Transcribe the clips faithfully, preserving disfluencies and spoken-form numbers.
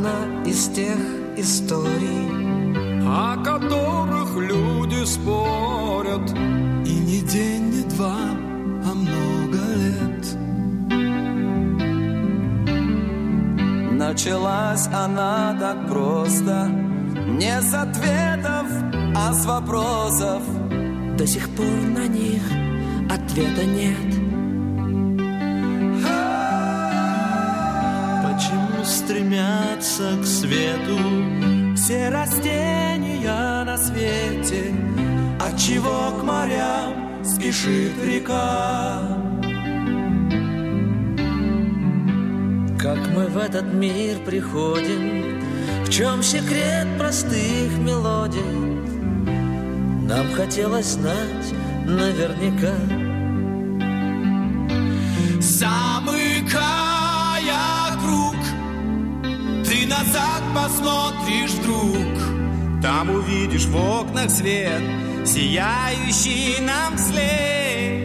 одна из тех историй, о которых люди спорят. И не день, не два, а много лет. Началась она так просто, не с ответов, а с вопросов. До сих пор на них ответа нет. Почему стремятся к свету все растения на свете? Отчего к морям спешит река? Как мы в этот мир приходим, в чем секрет простых мелодий? Нам хотелось знать наверняка. Замыкая круг, ты назад посмотришь вдруг, там увидишь в окнах свет, сияющий нам вслед.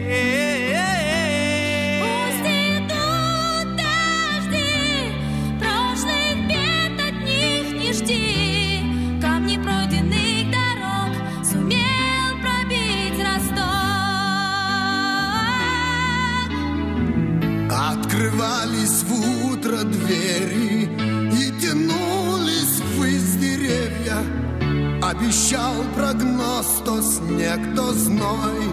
Открывались в утро двери и тянулись ввысь деревья. Обещал прогноз то снег, то зной.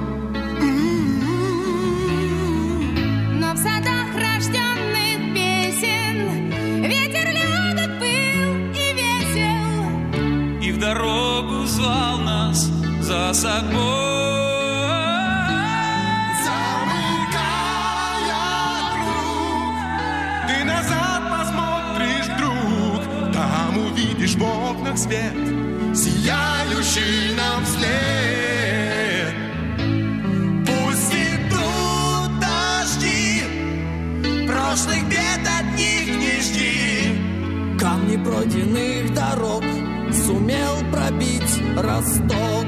Но в садах рожденных песен ветер любит пыл и весел, И в дорогу звал нас за собой. Видишь в окнах свет, сияющий нам вслед. Пусть идут дожди, прошлых бед от них не жди. Камни пройденных дорог сумел пробить росток.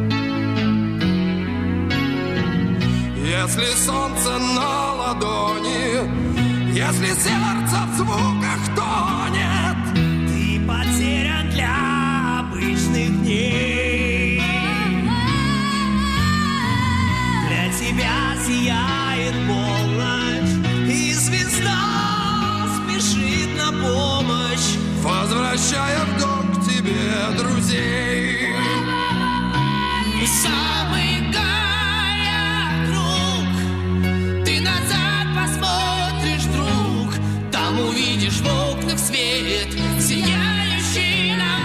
Если солнце на ладони, если сердце в звуках тонет, потерян для обычных дней. Для тебя сияет полночь, и звезда спешит на помощь, возвращая в дом к тебе друзей. Замыкая круг, ты назад посмотришь вдруг, там увидишь в окнах свет, сияющий нам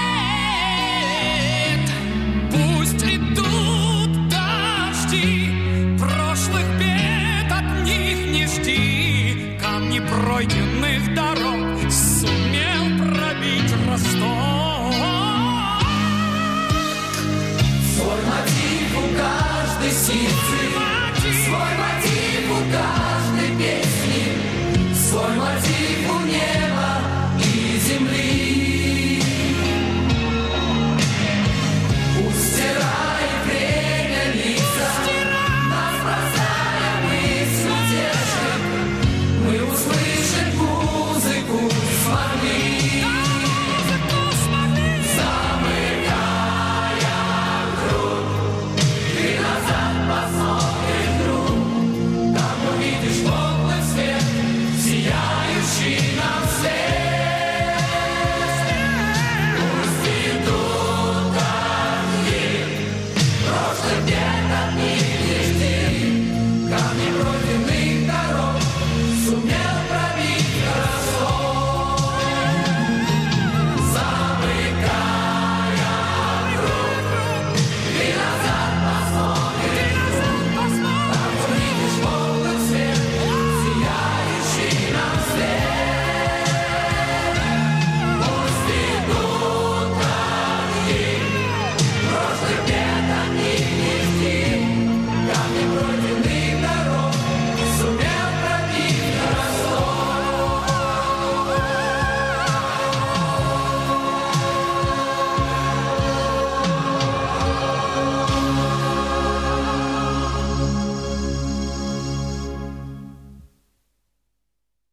вслед. Пусть идут дожди, прошлых бед от них не жди. Камни пройденных дорог сумел пробить росток. Свой мотив у каждой сицы